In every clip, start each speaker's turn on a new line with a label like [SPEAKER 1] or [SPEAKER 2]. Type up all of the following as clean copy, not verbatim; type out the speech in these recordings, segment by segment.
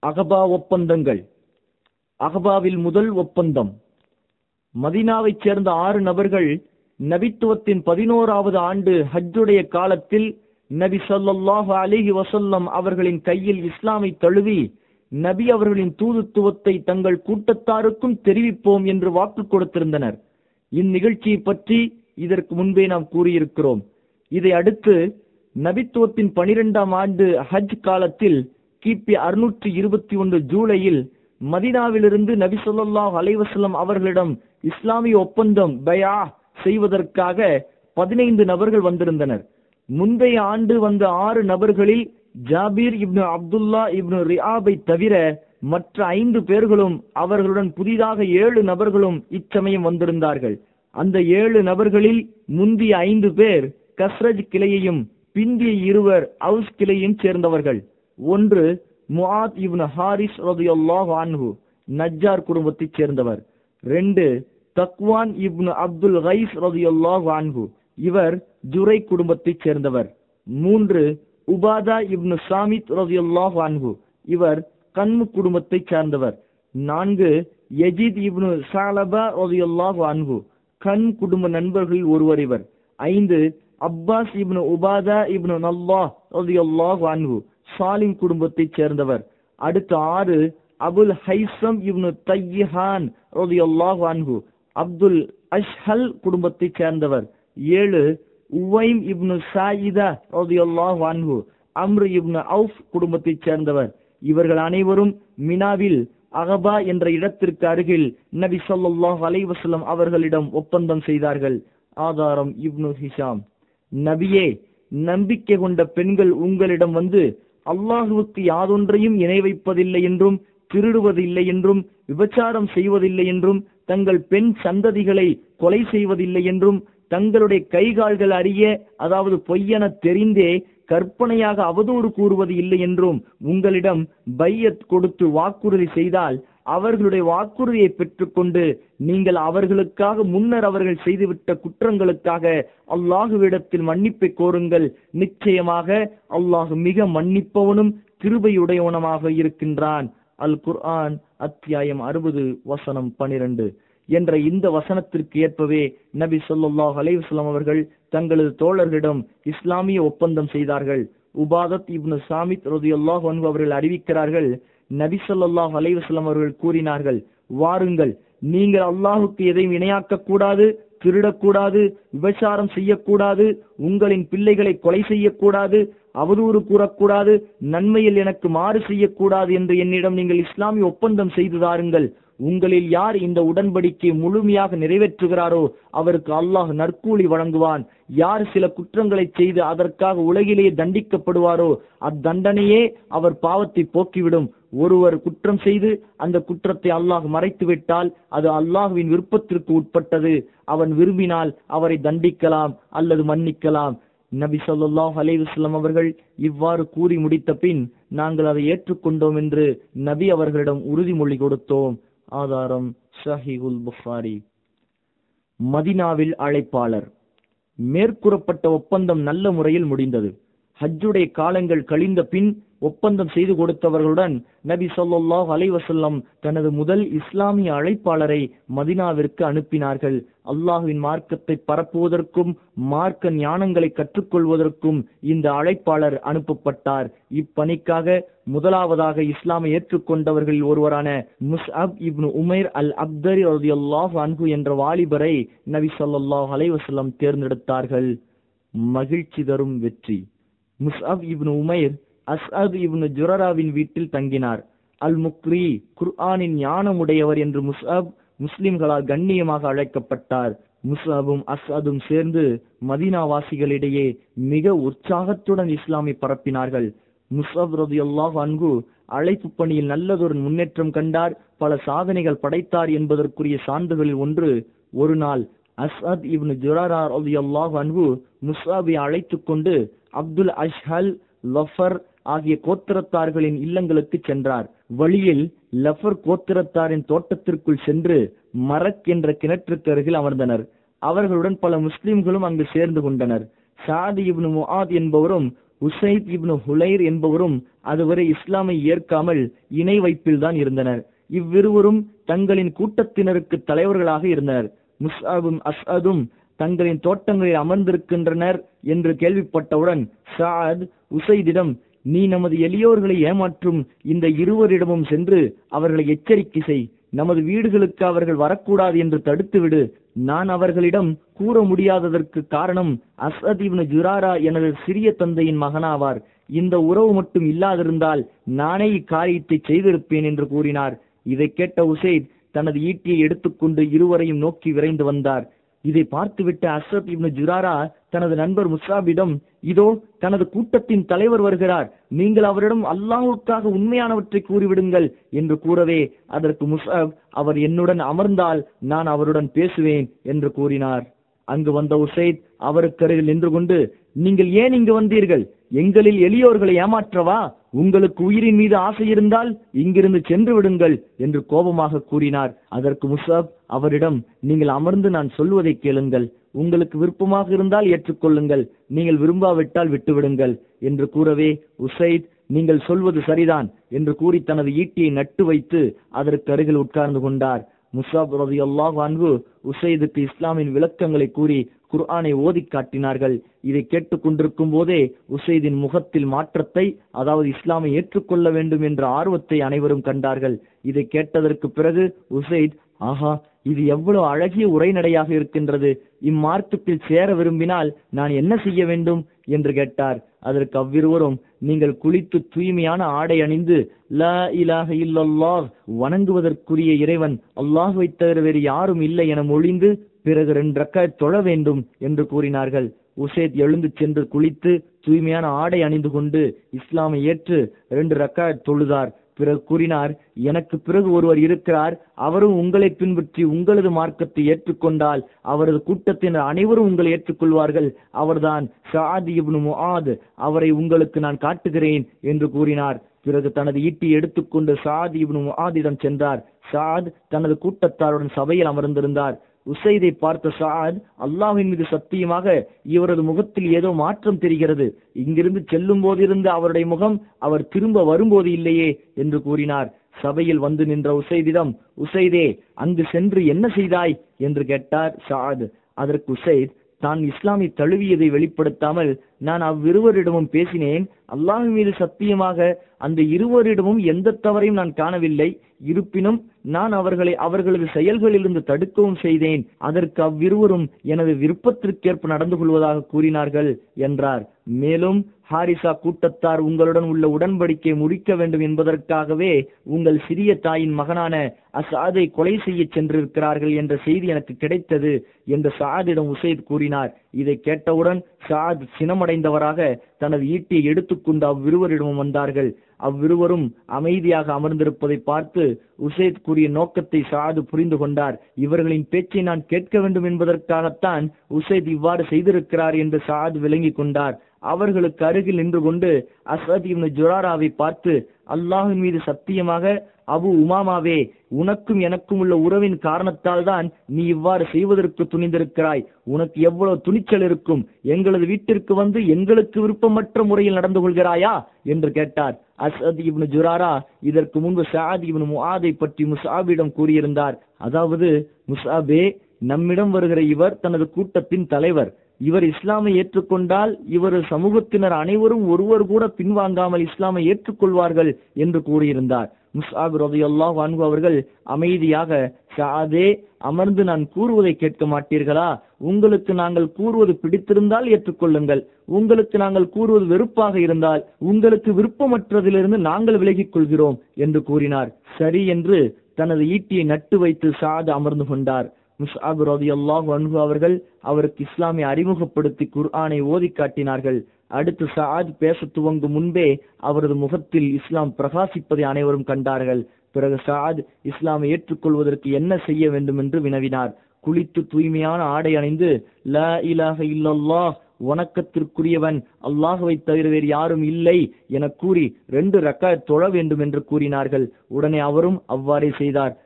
[SPEAKER 1] அகபா ஒப்பந்தங்கள். அகபாவில் முதல் ஒப்பந்தம். மதீனாவைச் சேர்ந்த 6 நபர்கள் நபித்துவத்தின் 11வது ஆண்டு ஹஜ்ஜுடைய காலத்தில் நபி ஸல்லல்லாஹு அலைஹி வஸல்லம் அவர்களின் கையில் இஸ்லாமை தழுவி நபி அவர்களின் தூதுத்துவத்தை தங்கள் கூட்டத்தாருக்கும் தெரிவிப்போம் என்று வாக்கு கொடுத்திருந்தனர். இந்நிகழ்ச்சியை பற்றி இதற்கு முன்பே நாம் கூறியிருக்கிறோம். இதை அடுத்து நபித்துவத்தின் 12ஆம் ஆண்டு ஹஜ் காலத்தில் கிபி 621 ஜூலையில் மதீனாவிலிருந்து நபி ஸல்லல்லாஹு அலைஹி வஸல்லம் அவர்களிடம் இஸ்லாமிய ஒப்பந்தம் பயா செய்வதற்காக 15 நபர்கள் வந்திருந்தனர். முந்தைய ஆண்டு வந்த 6 நபர்களில் ஜாபீர் இப்னு அப்துல்லா இப்னு ரிஆபை தவிர மற்ற 5 பேர்களும் அவர்களுடன் புதிதாக 7 நபர்களும் இச்சமயம் வந்திருந்தார்கள். அந்த 7 நபர்களில் முந்திய 5 பேர் கஸ்ரஜ் கிளையையும் பிந்திய 2 அவுஸ் கிளையையும் சேர்ந்தவர்கள். ஒன்று முஆத் இப்னு ஹாரிஸ் ரலியல்லாஹு அன்ஹு, நஜ்ஜார் குடும்பத்தைச் சேர்ந்தவர். 2 தக்வான் இப்னு அப்துல் கைஸ் ரலியல்லாஹு அன்ஹு, இவர் ஜுரை குடும்பத்தைச் சேர்ந்தவர். 3 உபாதா இப்னு சாமித் ரலியல்லாஹு அன்ஹு, இவர் கன்மு குடும்பத்தைச் சார்ந்தவர். 4 யஜீத் இப்னு ஸஅலபா ரலியல்லாஹு அன்ஹு, கன் குடும்ப நண்பர்களில் ஒருவர் இவர். 5 அப்பாஸ் இப்னு உபாதா இப்னு நல்லாஹ் ரலியல்லாஹு அன்ஹு, சாலிம் குடும்பத்தைச் சேர்ந்தவர். அடுத்து 6 அபுல் ஹைசம் இப்னு தையிஹான் ரலியல்லாஹு அன்ஹு, அப்துல் அஷ்ஹல் குடும்பத்தைச் சேர்ந்தவர். 7 உவைம் இப்னு சாயிதா ரலியல்லாஹு அன்ஹு, அம்ர் இப்னு அவுஃப் குடும்பத்தைச் சேர்ந்தவர். இவர்கள் அனைவரும் மினாவில் அகபா என்ற இடத்திற்கு அருகில் நபி ஸல்லல்லாஹு அலைஹி வஸல்லம் அவர்களிடம் ஒப்பந்தம் செய்தார்கள். ஆதாரம் இப்னு ஹிஷாம். நபியே, நம்பிக்கை கொண்ட பெண்கள் உங்களிடம் வந்து அல்லாஹுவுக்கு யாதொன்றையும் இணை வைப்பதில்லை என்றும், திருடுவதில்லை என்றும், விபச்சாரம் செய்வதில்லை என்றும், தங்கள் பெண் சந்ததிகளை கொலை செய்வதில்லை என்றும், தங்களுடைய கைகால்கள் அறிய, அதாவது பொய்யென தெரிந்தே கற்பனையாக அவதூறு கூறுவது இல்லை என்றும் உங்களிடம் பையத் கொடுத்து வாக்குறுதி செய்தால் அவர்களுடைய வாக்குறுதியை பெற்றுக்கொண்டு நீங்கள் அவர்களுக்காக முன்னர் அவர்கள் செய்துவிட்ட குற்றங்களுக்காக அல்லாஹுவிடத்தில் மன்னிப்பை கோருங்கள். நிச்சயமாக அல்லாஹ் மிக மன்னிப்பவனும் கிருபையுடையவனமாக இருக்கின்றான். அல் குர்ஆன் அத்தியாயம் 60 வசனம் 12 என்ற இந்த வசனத்திற்கு ஏற்பவே நபி ஸல்லல்லாஹு அலைஹி வஸல்லம் அவர்கள் தங்களது தோழர்களிடம் இஸ்லாமிய ஒப்பந்தம் செய்தார்கள். உபாதத் இப்னு சாமித் ரலியல்லாஹு அன்ஹு அவர்கள் அறிவிக்கிறார்கள், நபி ஸல்லல்லாஹு அலைஹி வஸல்லம் அவர்கள் கூறினார்கள், வாருங்கள், நீங்கள் அல்லாஹுக்கு எதையும் இணையாக்க கூடாது, திருடக்கூடாது, விபச்சாரம் செய்யக்கூடாது, உங்களின் பிள்ளைகளை கொலை செய்யக்கூடாது, அவதூறு கூறக்கூடாது, நன்மையில் எனக்கு மாறு செய்யக்கூடாது என்று என்னிடம் நீங்கள் இஸ்லாமிய ஒப்பந்தம் செய்து தாருங்கள். உங்களில் யார் இந்த உடன்படிக்கை முழுமையாக நிறைவேற்றுகிறாரோ அவருக்கு அல்லாஹ் நற்கூலி வழங்குவான். யார் சில குற்றங்களை செய்து அதற்காக உலகிலேயே தண்டிக்கப்படுவாரோ அத்தண்டனையே அவர் பாவத்தை போக்கிவிடும். ஒருவர் குற்றம் செய்து அந்த குற்றத்தை அல்லாஹ் மறைத்து விட்டால் அது அல்லாஹுவின் விருப்பத்திற்கு உட்பட்டது. அவன் விரும்பினால் அவரை தண்டிக்கலாம் அல்லது மன்னிக்கலாம். நபி ஸல்லல்லாஹு அலைஹி வஸல்லம் அவர்கள் இவ்வாறு கூறி முடித்த பின் நாங்கள் அதை ஏற்றுக்கொண்டோம் என்று நபி அவர்களிடம் உறுதிமொழி கொடுத்தோம். ஆதாரம் ஸஹீஹுல் புகாரி. மதீனாவில் அழைப்பாளர். மேற்கூறப்பட்ட ஒப்பந்தம் நல்ல முறையில் முடிந்தது. ஹஜ்ஜுடைய காலங்கள் கழிந்த பின் ஒப்பந்தம் செய்து கொடுத்தவர்களுடன் நபி ஸல்லல்லாஹு அலைஹி வஸல்லம் தனது முதல் இஸ்லாமிய அழைப்பாளரை மதீனாவிற்கு அனுப்பினார்கள். அல்லாஹுவின் மார்க்கத்தை பரப்புவதற்கும் மார்க்க ஞானங்களை கற்றுக்கொள்வதற்கும் இந்த அழைப்பாளர் அனுப்பப்பட்டார். இப்பணிக்காக முதலாவதாக இஸ்லாமை ஏற்றுக்கொண்டவர்களில் ஒருவரான முஸ்அப் இப்னு உமைர் அல் அப்தரி ரலியல்லாஹு அன்ஹு என்ற வாலிபரை நபி ஸல்லல்லாஹு அலைஹி வஸல்லம் தேர்ந்தெடுத்தார்கள். மகிழ்ச்சி தரும் வெற்றி. முஸ்அப் இப்னு உமைர் அஸ்அத் இப்னு ஜுரராவின் வீட்டில் தங்கினார். அல் முக்ரி, குர்ஆனின் ஞானமுடையவர் என்று முஸ்அப் முஸ்லிம்களால் கண்ணியமாக அழைக்கப்பட்டார். முஸ்அபும் அஸ்அதும் சேர்ந்து மதீனா வாசிகளிடையே மிக உற்சாகத்துடன் இஸ்லாமை பரப்பினார்கள். முஸ்அப் ரலியல்லாஹு அன்ஹு அழைப்பு பணியில் நல்லதொரு முன்னேற்றம் கண்டார், பல சாதனைகள் படைத்தார் என்பதற்குரிய சான்றுகளில் ஒன்று, ஒரு நாள் அஸ்அத் இப்னு ஜுரரா ரலியல்லாஹு அன்ஹு முஸ்அபை அழைத்துக் கொண்டு அப்துல் அஷ்ஹல், லஃபர் ஆகிய கோத்திரத்தார்களின் இல்லங்களுக்கு சென்றார். வழியில் லஃபர் கோத்திரத்தாரின் தோட்டத்திற்குள் சென்று மரக் என்ற கிணற்றுக்கு அருகில் அமர்ந்தனர். அவர்களுடன் பல முஸ்லிம்களும் அங்கு சேர்ந்து கொண்டனர். சாத் இப்னு முஆத் என்பவரும் உசைத் இப்னு ஹுலைர் என்பவரும் அதுவரை இஸ்லாமை ஏற்காமல் இணை வைப்பில்தான் இருந்தனர். இவ்விருவரும் தங்களின் கூட்டத்தினருக்கு தலைவர்களாக இருந்தனர். முஸ்அபும் அஸ்அதும் தங்களின் தோட்டங்களில் அமர்ந்திருக்கின்றனர் என்று கேள்விப்பட்டவுடன் சஅத் உசைதிடம், நீ நமது எளியோர்களை ஏமாற்றும் இந்த இருவரிடமும் சென்று அவர்களை எச்சரிக்கை செய். நமது வீடுகளுக்கு அவர்கள் வரக்கூடாது என்று தடுத்துவிடு. நான் அவர்களிடம் கூற முடியாததற்கு காரணம் அஸ்அத் இப்னு ஜுராரா எனது சிறிய தந்தையின் மகனாவார். இந்த உறவு மட்டும் இல்லாதிருந்தால் நானே இக்காரியத்தை செய்திருப்பேன் என்று கூறினார். இதை கேட்ட உசைத் தனது ஈட்டியை எடுத்துக்கொண்டு இருவரையும் நோக்கி விரைந்து வந்தார். இதை பார்த்துவிட்ட அஸ்அத் இப்னு ஜுராரா தனது நண்பர் முஸ்அபிடம், இதோ தனது கூட்டத்தின் தலைவர் வருகிறார், நீங்கள் அவரிடம் அல்லாஹ்வுக்காக உண்மையானவற்றை கூறிவிடுங்கள் என்று கூறவே, அதற்கு முஸ்அப், அவர் என்னுடன் அமர்ந்தால் நான் அவருடன் பேசுவேன் என்று கூறினார். அங்கு வந்த உசைத் அவருக்கு அருகில் நின்று கொண்டு, நீங்கள் ஏன் இங்கு வந்தீர்கள்? எங்களில் எளியோர்களை ஏமாற்றவா? உங்களுக்கு உயிரின் மீது ஆசை இருந்தால் இங்கிருந்து சென்று விடுங்கள் என்று கோபமாக கூறினார். அதற்கு முஸ்அப் அவரிடம், நீங்கள் அமர்ந்து நான் சொல்வதை கேளுங்கள். உங்களுக்கு விருப்பமாக இருந்தால் ஏற்றுக்கொள்ளுங்கள், நீங்கள் விரும்பாவிட்டால் விட்டுவிடுங்கள் என்று கூறவே, உசைத் நீங்கள் சொல்வது சரிதான் என்று கூறி தனது ஈட்டியை நட்டு வைத்து அதற்கு அருகில் உட்கார்ந்து கொண்டார். முஸ்அப் ரலியல்லாஹு அன்ஹு உசைதுக்கு இஸ்லாமின் விளக்கங்களை கூறி குர்ஆனை ஓதி காட்டினார்கள். இதை கேட்டுக் கொண்டிருக்கும் போதே உசைதின் முகத்தில் மாற்றத்தை, அதாவது இஸ்லாமை ஏற்றுக்கொள்ள வேண்டும் என்ற ஆர்வத்தை அனைவரும் கண்டார்கள். இதை கேட்டதற்கு பிறகு உசைத், ஆஹா, இது எவ்வளவு அழகிய உரைநடையாக இருக்கின்றது, இம்மார்க்கத்தில் சேர விரும்பினால் நான் என்ன செய்ய வேண்டும் என்று கேட்டார். அதற்கு அவ்விருவரும், நீங்கள் குளித்து தூய்மையான ஆடை அணிந்து லா இலாஹ இல்லல்லாஹ், வணங்குவதற்குரிய இறைவன் அல்லாஹ்வை தவிர வேறு யாரும் இல்லை என மொழிந்து பிறகு 2 ரக்காத் தொழ வேண்டும் என்று கூறினார்கள். உசைத் எழுந்து சென்று குளித்து தூய்மையான ஆடை அணிந்து கொண்டு இஸ்லாமை ஏற்று 2 ரக்காத் தொழுதார். பிறகு கூறினார், எனக்கு பிறகு ஒருவர் இருக்கிறார், அவரும் உங்களை பின்பற்றி உங்களது மார்க்கத்தை ஏற்றுக்கொண்டால் அவரது கூட்டத்தினர் அனைவரும் உங்களை ஏற்றுக்கொள்வார்கள். அவர்தான் சஅத் இப்னு முஆத், அவரை உங்களுக்கு நான் காட்டுகிறேன் என்று கூறினார். பிறகு தனது ஈட்டி எடுத்துக்கொண்டு சஅத் இப்னு முஆதிடம் சென்றார். சஅத் தனது கூட்டத்தாருடன் சபையில் அமர்ந்திருந்தார். உசைதை பார்த்த சஅத், அல்லாஹ்வின் மீது சத்தியமாக இவரது முகத்தில் ஏதோ மாற்றம் தெரிகிறது, இங்கிருந்து செல்லும் போதிருந்து அவருடைய முகம் அவர் திரும்ப வரும்போது இல்லையே என்று கூறினார். சபையில் வந்து நின்ற உசைதிடம், உசைதே, அங்கு சென்று என்ன செய்தாய் என்று கேட்டார் சஅத். அதற்கு உசைத், தான் இஸ்லாமை தழுவியதை வெளிப்படுத்தாமல் நான் அவ்விருவரிடமும் பேசினேன். அல்லாஹ் மீது சத்தியமாக அந்த இருவரிடமும் எந்த தவறையும் நான் காணவில்லை. இருப்பினும் நான் அவர்களை அவர்களது செயல்களிலிருந்து தடுக்கவும் செய்தேன். அதற்கு அவ்விருவரும் எனது விருப்பத்திற்கேற்ப நடந்து கொள்வதாக கூறினார்கள் என்றார். மேலும் ஹாரிசா கூட்டத்தார் உங்களுடன் உள்ள உடன்படிக்கை முடிக்க வேண்டும் என்பதற்காகவே உங்கள் சிறிய தாயின் மகனான அஸ்அதை கொலை செய்ய சென்றிருக்கிறார்கள் என்ற செய்தி எனக்கு கிடைத்தது என்று சஅதிடம் உசைத் கூறினார். இதை கேட்டவுடன் சஅத் சினமடைந்தவராக தனது ஈட்டியை எடுத்துக்கொண்டு அவ்விருவரிடமும் வந்தார்கள். அவ்விருவரும் அமைதியாக அமர்ந்திருப்பதை பார்த்து உசைத் கூறிய நோக்கத்தை சஅத் புரிந்து கொண்டார். இவர்களின் பேச்சை நான் கேட்க வேண்டும் என்பதற்காகத்தான் உசைத் இவ்வாறு செய்திருக்கிறார் என்று சஅத் விளங்கி கொண்டார். அவர்களுக்கு அருகில் நின்று கொண்டு அஸ்அத் இப்னு ஜுராராவை பார்த்து, அல்லாஹ்வின் மீது சத்தியமாக அபு உமாமாவே, உனக்கும் எனக்கும் உள்ள உறவின் காரணத்தால் தான் நீ இவ்வாறு செய்வதற்கு துணிந்திருக்கிறாய். உனக்கு எவ்வளவு துணிச்சல் இருக்கும்? எங்களது வீட்டிற்கு வந்து எங்களுக்கு விருப்பமற்ற முறையில் நடந்து கொள்கிறாயா என்று கேட்டார். அஸ்அத் இப்னு ஜுராரா இதற்கு முன்பு சஅத் இப்னு முஆதை பற்றி முஸ்அபிடம் கூறியிருந்தார். அதாவது, முஸ்அபே, நம்மிடம் வருகிற இவர் தனது கூட்டத்தின் தலைவர். இவர் இஸ்லாமை ஏற்றுக்கொண்டால் இவரது சமூகத்தினர் அனைவரும் ஒருவர் கூட பின்வாங்காமல் இஸ்லாமை ஏற்றுக்கொள்வார்கள் என்று கூறியிருந்தார். முஸ்அப் ரலியல்லாஹு அன்ஹு அவர்கள் அமைதியாக, சஅதே, அமர்ந்து நான் கூறுவதை கேட்க மாட்டீர்களா? உங்களுக்கு நாங்கள் கூறுவது பிடித்திருந்தால் ஏற்றுக்கொள்ளுங்கள், உங்களுக்கு நாங்கள் கூறுவது வெறுப்பாக இருந்தால் உங்களுக்கு விருப்பமற்றதிலிருந்து நாங்கள் விலகிக் கொள்கிறோம் என்று கூறினார். சரி என்று தனது ஈட்டியை நட்டு வைத்து சஅத் அமர்ந்து கொண்டார். முஸ்அப் ரலியல்லாஹு அன்ஹு அவர்கள் அவருக்கு இஸ்லாமை அறிமுகப்படுத்தி குர்ஆனை ஓதி காட்டினார்கள். அடுத்து சஅத் பேச துவங்கும் முன்பே அவரது முகத்தில் இஸ்லாம் பிரகாசிப்பதை அனைவரும் கண்டார்கள். பிறகு சஅத் இஸ்லாமை ஏற்றுக்கொள்வதற்கு என்ன செய்ய வேண்டும் என்று வினவினார். குளித்து தூய்மையான ஆடை அணிந்து லா இலாஹ இல்லல்லாஹ், வணக்கத்திற்குரியவன் அல்லாஹ்வை தவிர வேறு யாரும் இல்லை என கூறி 2 ரக்காத் தொழ வேண்டும் என்று கூறினார்கள். உடனே அவரும் அவ்வாறே செய்தார்.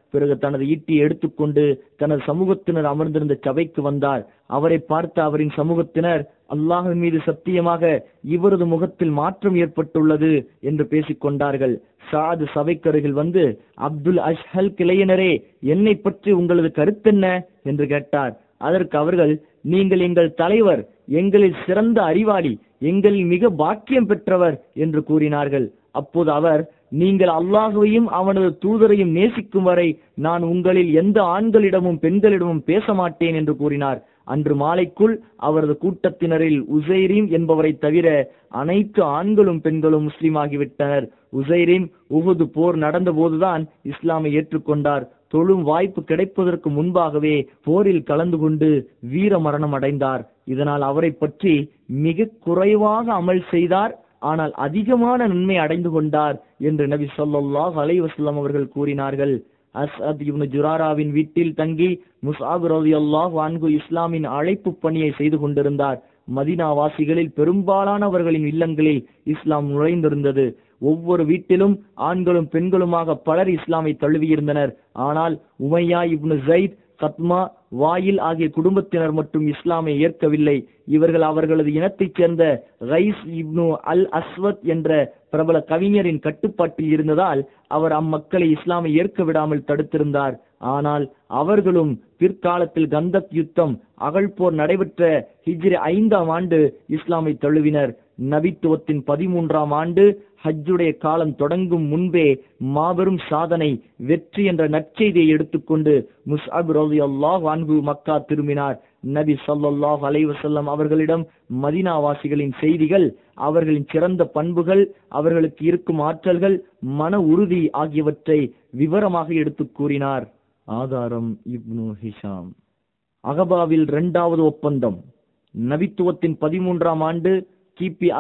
[SPEAKER 1] பிறகு தனது ஈட்டியை எடுத்துக்கொண்டு தனது சமூகத்தினர் அமர்ந்திருந்த சபைக்கு வந்தார். அவரை பார்த்த அவரின் சமூகத்தினர், அல்லாஹ்வின் மீது சத்தியமாக இவரது முகத்தில் மாற்றம் ஏற்பட்டுள்ளது என்று பேசிக் கொண்டார்கள். சாது சபைக்கருகில் வந்து, அப்துல் அஷ்ஹல் கிளையனரே, என்னை பற்றி உங்களது கருத்தென்ன என்று கேட்டார். அதற்கு அவர்கள், நீங்கள் எங்கள் தலைவர், எங்களில் சிறந்த அறிவாளி, எங்களில் மிக பாக்கியம் பெற்றவர் என்று கூறினார்கள். அப்போது அவர், நீங்கள் அல்லாஹுவையும் அவனது தூதரையும் நேசிக்கும் வரை நான் உங்களில் எந்த ஆண்களிடமும் பெண்களிடமும் பேச மாட்டேன் என்று கூறினார். அன்று மாலைக்குள் அவரது கூட்டத்தினரில் உசைரீம் என்பவரை தவிர அனைத்து ஆண்களும் பெண்களும் முஸ்லீம் ஆகிவிட்டனர். உசைரீம் உஹுது போர் நடந்த போதுதான் இஸ்லாமை ஏற்றுக்கொண்டார். தொழும் வாய்ப்பு கிடைப்பதற்கு முன்பாகவே போரில் கலந்து கொண்டு வீர மரணம் அடைந்தார். இதனால் அவரை பற்றி மிக குறைவாக அமல் செய்தார், ஆனால் அதிகமான நன்மை அடைந்து கொண்டார் என்று நபி ஸல்லல்லாஹு அலைஹி வஸல்லம் அவர்கள் கூறினார்கள். அஸ்அத் இப்னு ஜுராராவின் வீட்டில் தங்கி முஸ்அப் ரலியல்லாஹு அன்ஹு இஸ்லாமின் அழைப்பு பணியை செய்து கொண்டிருந்தார். மதீனா வாசிகளில் பெரும்பாலானவர்களின் இல்லங்களில் இஸ்லாம் நுழைந்திருந்தது. ஒவ்வொரு வீட்டிலும் ஆண்களும் பெண்களுமாக பலர் இஸ்லாமை தழுவியிருந்தனர். ஆனால் உமையா இப்னு ஸைத், கத்மா, வாயில் ஆகிய குடும்பத்தினர் மட்டும் இஸ்லாமை ஏற்கவில்லை. இவர்கள் அவர்களது இனத்தைச் சேர்ந்த கைஸ் இப்னு அல் அஸ்வத் என்ற பிரபல கவிஞரின் கட்டுப்பாட்டில் இருந்ததால் அவர் அம்மக்களை இஸ்லாமை ஏற்க விடாமல் தடுத்திருந்தார். ஆனால் அவர்களும் பிற்காலத்தில் கந்தக் யுத்தம், அகழ்போர் நடைபெற்ற ஹிஜ்ரி 5ஆம் ஆண்டு இஸ்லாமை தழுவினர். நபித்துவத்தின் 13ஆம் ஆண்டு ஹஜ்ஜுடைய காலம் தொடங்கும் முன்பே மாபெரும் சாதனை, வெற்றி என்ற நற்செய்தியை எடுத்துக்கொண்டு முஸ்அப் ரலியல்லாஹு அன்ஹு மக்கா திரும்பினார். நபி ஸல்லல்லாஹு அலைஹி வஸல்லம் அவர்களிடம் மதீனாவாசிகளின் செய்திகள், அவர்களின் சிறந்த பண்புகள், அவர்களுக்கு இருக்கும் ஆற்றல்கள், மன உறுதி ஆகியவற்றை விவரமாக எடுத்து கூறினார். ஆதாரம் இப்னு ஹிஷாம். அகபாவில் 2வது ஒப்பந்தம். நபித்துவத்தின் 13ஆம் ஆண்டு கிபி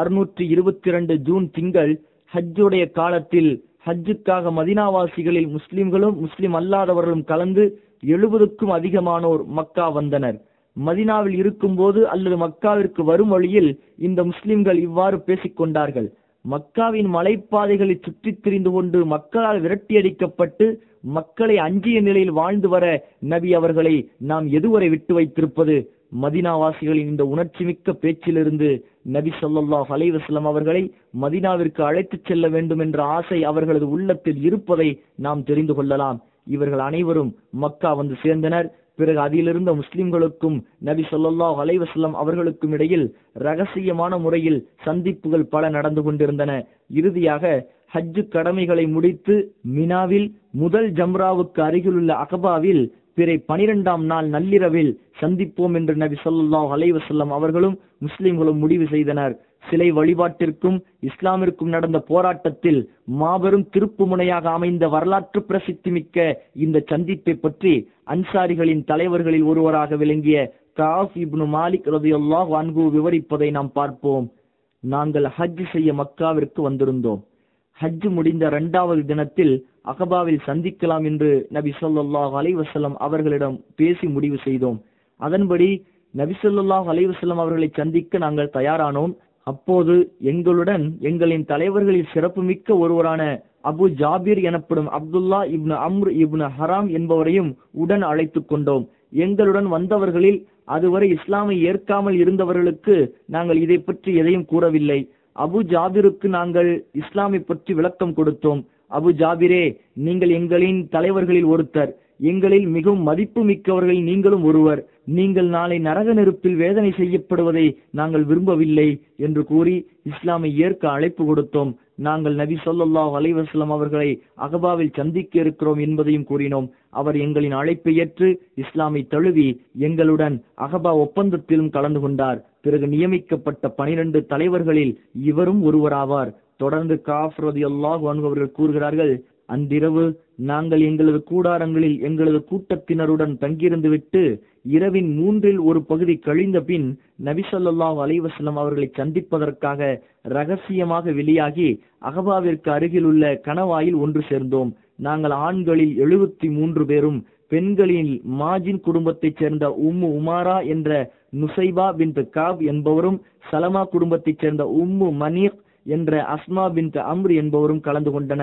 [SPEAKER 1] 622 ஜூன் திங்கள் ஹஜ்ஜுடைய காலத்தில் ஹஜ்ஜுக்காக மதீனாவாசிகளில் முஸ்லிம்களும் முஸ்லிம் அல்லாதவர்களும் கலந்து 70க்கும் அதிகமானோர் மக்கா வந்தனர். மதீனாவில் இருக்கும் போது அல்லது மக்காவிற்கு வரும் வழியில் இந்த முஸ்லிம்கள் இவ்வாறு பேசிக் கொண்டார்கள்: மக்காவின் மலைப்பாதைகளில் சுற்றித் திரிந்து கொண்டு மக்களால் விரட்டியடிக்கப்பட்டு மக்களை அஞ்சிய நிலையில் வாழ்ந்து வர நபி அவர்களை நாம் எதுவரை விட்டு வைத்திருப்பது? மதீனாவாசிகளின் இந்த உணர்ச்சி மிக்க பேச்சிலிருந்து நபி ஸல்லல்லாஹு அலைஹி வஸல்லம் அவர்களை மதீனாவிற்கு அழைத்துச் செல்ல வேண்டும் என்ற ஆசை அவர்களது உள்ளத்தில் இருப்பதை நாம் தெரிந்து கொள்ளலாம். இவர்கள் அனைவரும் மக்கா வந்து சேர்ந்தனர். பிறகு அதிலிருந்த முஸ்லிம்களுக்கும் நபி ஸல்லல்லாஹு அலைஹி வஸல்லம் அவர்களுக்கும் இடையில் ரகசியமான முறையில் சந்திப்புகள் பல நடந்து கொண்டிருந்தன. இறுதியாக ஹஜ்ஜு கடமைகளை முடித்து மினாவில் முதல் ஜம்ராவுக்கு அருகிலுள்ள அகபாவில் பிறை 12ஆம் நாள் நள்ளிரவில் சந்திப்போம் என்று நபி ஸல்லல்லாஹு அலைஹி வஸல்லம் அவர்களும் முஸ்லிம்களும் முடிவு செய்தனர். சிலை வழிபாட்டிற்கும் இஸ்லாமிற்கும் நடந்த போராட்டத்தில் மாபெரும் திருப்பு முனையாக அமைந்த வரலாற்று பிரசித்தி மிக்க இந்த சந்திப்பை பற்றி அன்சாரிகளின் தலைவர்களில் ஒருவராக விளங்கிய கஅப் இப்னு மாலிக் ரலியல்லாஹு அன்ஹு விவரிப்பதை நாம் பார்ப்போம். நாங்கள் ஹஜ் செய்ய மக்காவிற்கு வந்திருந்தோம். ஹஜ் முடிந்த 2வது தினத்தில் அகபாவில் சந்திக்கலாம் என்று நபி ஸல்லல்லாஹு அலைஹி வஸல்லம் அவர்களிடம் பேசி முடிவு செய்தோம். அதன்படி நபி ஸல்லல்லாஹு அலைஹி வஸல்லம் அவர்களை சந்திக்க நாங்கள் தயாரானோம். அப்போது எங்களுடன் எங்களின் தலைவர்களில் சிறப்புமிக்க ஒருவரான அபு ஜாபிர் எனப்படும் அப்துல்லா இப்னு அம்ர் இப்னு ஹராம் என்பவரையும் உடன் அழைத்து கொண்டோம். எங்களுடன் வந்தவர்களில் அதுவரை இஸ்லாமை ஏற்காமல் இருந்தவர்களுக்கு நாங்கள் இதை பற்றி எதையும் கூறவில்லை. அபு ஜாபிருக்கு நாங்கள் இஸ்லாமை பற்றி விளக்கம் கொடுத்தோம். அபு ஜாபிரே, நீங்கள் எங்களின் தலைவர்களில் ஒருத்தர், எங்களில் மிகவும் மதிப்பு மிக்கவர்களில் நீங்களும் ஒருவர். நீங்கள் நாளை நரக நெருப்பில் வேதனை செய்யப்படுவதை நாங்கள் விரும்பவில்லை என்று கூறி இஸ்லாமை ஏற்க அழைப்பு கொடுத்தோம். நாங்கள் நபி ஸல்லல்லாஹு அலைஹி வஸல்லம் அவர்களை அகபாவில் சந்திக்க இருக்கிறோம் என்பதையும் கூறினோம். அவர் எங்களின் அழைப்பை ஏற்று இஸ்லாமை தழுவி எங்களுடன் அகபா ஒப்பந்தத்திலும் கலந்து கொண்டார். பிறகு நியமிக்கப்பட்ட 12 தலைவர்களில் இவரும் ஒருவராவார். தொடர்ந்து கஅப் ரலியல்லாஹு அன்ஹு அவர்கள் கூறுகிறார்கள்: அன்றிரவு நாங்கள் எங்களது கூடாரங்களில் எங்களது கூட்டத்தினருடன் தங்கியிருந்து விட்டு இரவின் 1/3 பகுதி கழிந்த பின் நபி ஸல்லல்லாஹு அலைஹி வஸல்லம் அவர்களை சந்திப்பதற்காக ரகசியமாக வெளியாகி அகபாவிற்கு அருகில் உள்ள கணவாயில் ஒன்று சேர்ந்தோம். நாங்கள் ஆண்களில் 73 பேரும் பெண்களில் மாஜின் குடும்பத்தைச் சேர்ந்த உம்மு உமாரா என்ற நுசைபா பின்த் காப் என்பவரும், சலமா குடும்பத்தைச் சேர்ந்த உம்மு மனீக் என்ற அஸ்மா பின்த் அம்ர் என்பவரும் கலந்து கொண்டனர்.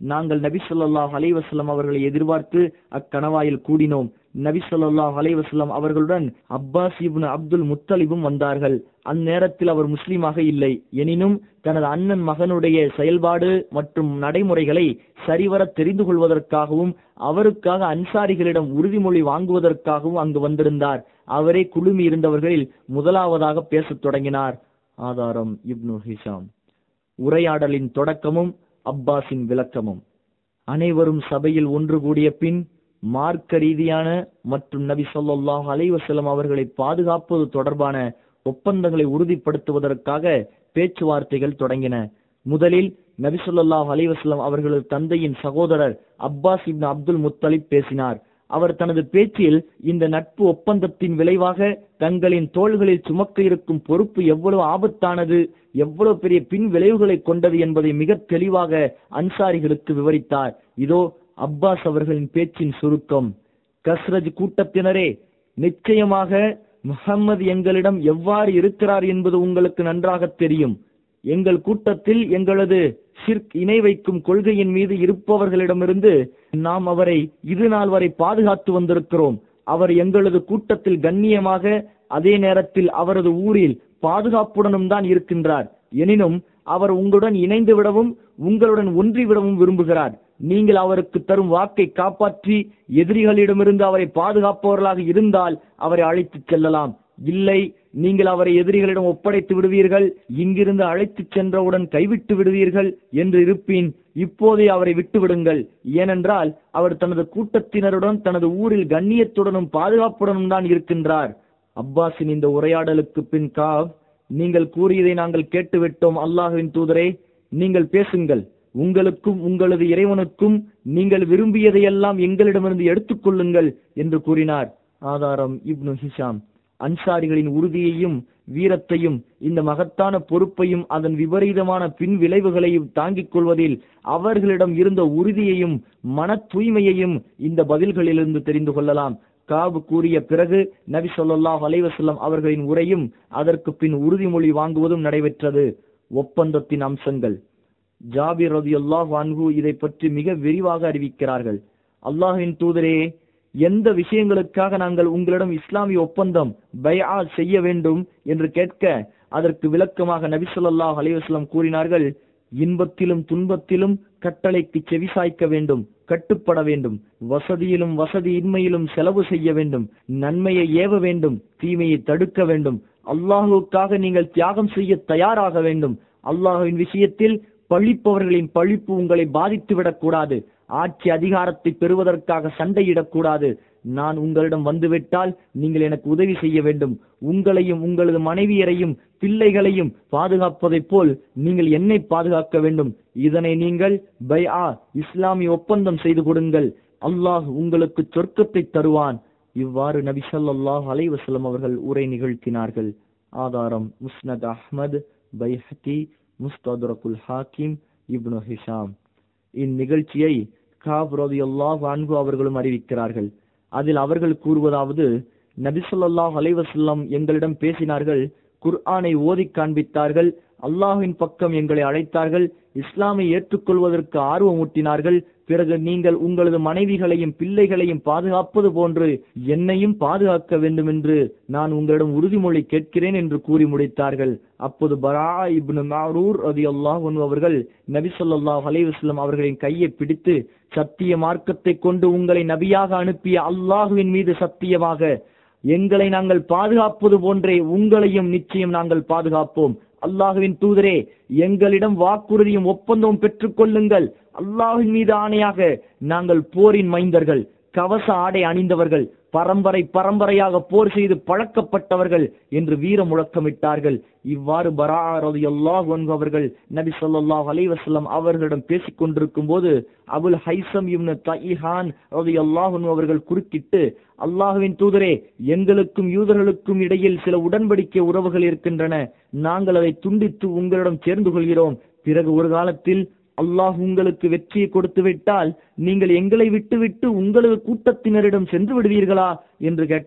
[SPEAKER 1] நாங்கள் நபி ஸல்லல்லாஹு அலைஹி வஸல்லம் அவர்களை எதிர்பார்த்து அக்கணவாயில் கூடினோம். நபி ஸல்லல்லாஹு அலைஹி வஸல்லம் அவர்களுடன் அப்பாஸ் இப்னு அப்துல் முத்தலிபும் வந்தார்கள். அந்நேரத்தில் அவர் முஸ்லீமாக இல்லை. எனினும் தனது அண்ணன் மகனுடைய செயல்பாடு மற்றும் நடைமுறைகளை சரிவர தெரிந்து கொள்வதற்காகவும் அவருக்காக அன்சாரிகளிடம் உறுதிமொழி வாங்குவதற்காகவும் அங்கு வந்திருந்தார். அவரே குழுமி இருந்தவர்களில் முதலாவதாக பேசத் தொடங்கினார். ஆதாரம் இப்னு ஹிஷாம். உரையாடலின் தொடக்கமும் அப்பாஸின் விளக்கமும். அனைவரும் சபையில் ஒன்று கூடிய பின் மார்க்க ரீதியான மற்றும் நபி ஸல்லல்லாஹு அலைஹி வஸல்லம் அவர்களை பாதுகாப்பது தொடர்பான ஒப்பந்தங்களை உறுதிப்படுத்துவதற்காக பேச்சுவார்த்தைகள் தொடங்கின. முதலில் நபி ஸல்லல்லாஹு அலைஹி வஸல்லம் அவர்களது தந்தையின் சகோதரர் அப்பாஸ் இப்னு அப்துல் முத்தலிப் பேசினார். அவர் தனது பேச்சில் இந்த நட்பு ஒப்பந்தத்தின் விளைவாக தங்களின் தோள்களில் சுமக்க இருக்கும் பொறுப்பு எவ்வளவு ஆபத்தானது, எவ்வளவு பெரிய பின் விளைவுகளை கொண்டது என்பதை மிக தெளிவாக அன்சாரிகளுக்கு விவரித்தார். இதோ அப்பாஸ் அவர்களின் பேச்சின் சுருக்கம். கஸ்ரஜ் கூட்டத்தினரே, நிச்சயமாக முஹம்மது எங்களிடம் எவ்வாறு இருக்கிறார் என்பது உங்களுக்கு நன்றாக தெரியும். எங்கள் கூட்டத்தில் எங்களது ஷிர்க் இணை வைக்கும் கொள்கையின் மீது இருப்பவர்களிடமிருந்து நாம் அவரை இது நாள் வரை பாதுகாத்து வந்திருக்கிறோம். அவர் எங்களது கூட்டத்தில் கண்ணியமாக, அதே நேரத்தில் அவரது ஊரில் பாதுகாப்புடனும் தான் இருக்கின்றார். எனினும் அவர் உங்களுடன் இணைந்து விடவும் உங்களுடன் ஒன்றிவிடவும் விரும்புகிறார். நீங்கள் அவருக்கு தரும் வாக்கை காப்பாற்றி எதிரிகளிடமிருந்து அவரை பாதுகாப்பவர்களாக இருந்தால் அவரை அழைத்துச் செல்லலாம். இல்லை, நீங்கள் அவரை எதிரிகளிடம் ஒப்படைத்து விடுவீர்கள், இங்கிருந்து அழைத்துச் சென்றவுடன் கைவிட்டு விடுவீர்கள் என்று இருப்பின் இப்போதே அவரை விட்டுவிடுங்கள். ஏனென்றால் அவர் தனது கூட்டத்தினருடன் தனது ஊரில் கண்ணியத்துடனும் பாதுகாப்புடனும் தான் இருக்கின்றார். அப்பாஸின் இந்த உரையாடலுக்கு பின் காவ், நீங்கள் கூறியதை நாங்கள் கேட்டுவிட்டோம். அல்லாஹ்வின் தூதரே, நீங்கள் பேசுங்கள். உங்களுக்கும் உங்களது இறைவனுக்கும் நீங்கள் விரும்பியதையெல்லாம் எங்களிடமிருந்து எடுத்துக்கொள்ளுங்கள் என்று கூறினார். ஆதாரம் இப்னு ஹிஷாம். அன்சாரிகளின் உறுதியையும் வீரத்தையும் இந்த மகத்தான பொறுப்பையும் அதன் விபரீதமான பின் விளைவுகளையும் தாங்கிக் கொள்வதில் அவர்களிடம் இருந்த உறுதியையும் மன தூய்மையையும் இந்த பதில்களிலிருந்து தெரிந்து கொள்ளலாம். காபு கூறிய பிறகு நபி ஸல்லல்லாஹு அலைஹி வஸல்லம் அவர்களின் உரையும் அதற்கு பின் உறுதிமொழி வாங்குவதும் நடைபெற்றது. ஒப்பந்தத்தின் அம்சங்கள். ஜாபிர் ரலியல்லாஹு அன்ஹு இதை பற்றி மிக விரிவாக அறிவிக்கிறார்கள். அல்லாஹ்வின் தூதரே, எந்த விஷயங்களுக்காக நாங்கள் உங்களிடம் இஸ்லாமிய ஒப்பந்தம் பைஆ செய்ய வேண்டும் என்று கேட்க அதற்கு விளக்கமாக நபி ஸல்லல்லாஹு அலைஹி வஸல்லம் கூறினார்கள், இன்பத்திலும் துன்பத்திலும் கட்டளைக்கு செவிசாய்க்க வேண்டும், கட்டுப்பட வேண்டும். வசதியிலும் வசதியின்மையிலும் செலவு செய்ய வேண்டும். நன்மையை ஏவ வேண்டும், தீமையை தடுக்க வேண்டும். அல்லாஹுக்காக நீங்கள் தியாகம் செய்ய தயாராக வேண்டும். அல்லாஹுவின் விஷயத்தில் பழிப்பவர்களின் பழிப்பு உங்களை பாதித்து விடக்கூடாது. ஆட்சி அதிகாரத்தை பெறுவதற்காக சண்டையிடக்கூடாது. நான் உங்களிடம் வந்துவிட்டால் நீங்கள் எனக்கு உதவி செய்ய வேண்டும். உங்களையும் உங்களது மனைவியரையும் பிள்ளைகளையும் பாதுகாப்பதைப் போல் நீங்கள் என்னை பாதுகாக்க வேண்டும். இதனை நீங்கள் பைஆ இஸ்லாமிய ஒப்பந்தம் செய்து கொடுங்கள். அல்லாஹ் உங்களுக்கு சொர்க்கத்தை தருவான். இவ்வாறு நபி ஸல்லல்லாஹு அலைஹி வஸல்லம் அவர்கள் உரை நிகழ்த்தினார்கள். ஆதாரம் Musnad Ahmad, Baihaqi, Mustadrak al Hakim, Ibn Hisham. இந்நிகழ்ச்சியை காப் ரலியல்லாஹு அன்ஹு அவர்களும் அறிவிக்கிறார்கள். அதில் அவர்கள் கூறுவதாவது, நபி ஸல்லல்லாஹு அலைஹி வஸல்லம் எங்களிடம் பேசினார்கள், குர்ஆனை ஓதி காண்பித்தார்கள், அல்லாஹ்வின் பக்கம் எங்களை அழைத்தார்கள், இஸ்லாமை ஏற்றுக்கொள்வதற்கு ஆர்வமூட்டினார்கள். பிறகு நீங்கள் உங்களது மனைவிகளையும் பிள்ளைகளையும் பாதுகாப்பது போன்று என்னையும் பாதுகாக்க வேண்டும் என்று நான் உங்களிடம் உறுதிமொழி கேட்கிறேன் என்று கூறி முடித்தார்கள். அப்போது பரா இப்னு மஅரூர் ரலியல்லாஹு அன்ஹு அவர்கள் நபி ஸல்லல்லாஹு அலைஹி வஸல்லம் அவர்களின் கையை பிடித்து, சத்திய மார்க்கத்தை கொண்டு உங்களை நபியாக அனுப்பிய அல்லாஹுவின் மீது சத்தியமாக, எங்களை நாங்கள் பாதுகாப்பது போன்றே உங்களையும் நிச்சயம் நாங்கள் பாதுகாப்போம். அல்லாஹுவின் தூதரே, எங்களிடம் வாக்குறுதியும் ஒப்பந்தமும் பெற்றுக் கொள்ளுங்கள். அல்லாஹின் மீது ஆணையாக, நாங்கள் போரின் மைந்தர்கள், கவச ஆடை அணிந்தவர்கள், பரம்பரையாக போர் செய்து பழக்கப்பட்டவர்கள் என்று வீர முழக்கமிட்டார்கள். இவ்வாறு பரா ரலியல்லாஹு அன்ஹு அவர்கள் நபி ஸல்லல்லாஹு அலைஹி வஸல்லம் அவர்களிடம் பேசிக் கொண்டிருக்கும் போது அபுல் ஹைசம் இப்னு தய்ஹான் ரலியல்லாஹு அன்ஹு அவர்கள் குறுக்கிட்டு, அல்லாஹுவின் தூதரே, எங்களுக்கும் யூதர்களுக்கும் இடையில் சில உடன்படிக்கை உறவுகள் இருக்கின்றன. நாங்கள் அதை துண்டித்து உங்களிடம் சேர்ந்து கொள்கிறோம். பிறகு ஒரு காலத்தில் அல்லாஹ் உங்களுக்கு வெற்றியை கொடுத்து விட்டால் நீங்கள் எங்களை விட்டுவிட்டு உங்களது கூட்டத்தினரிடம் சென்று விடுவீர்களா என்று கேட்டார்.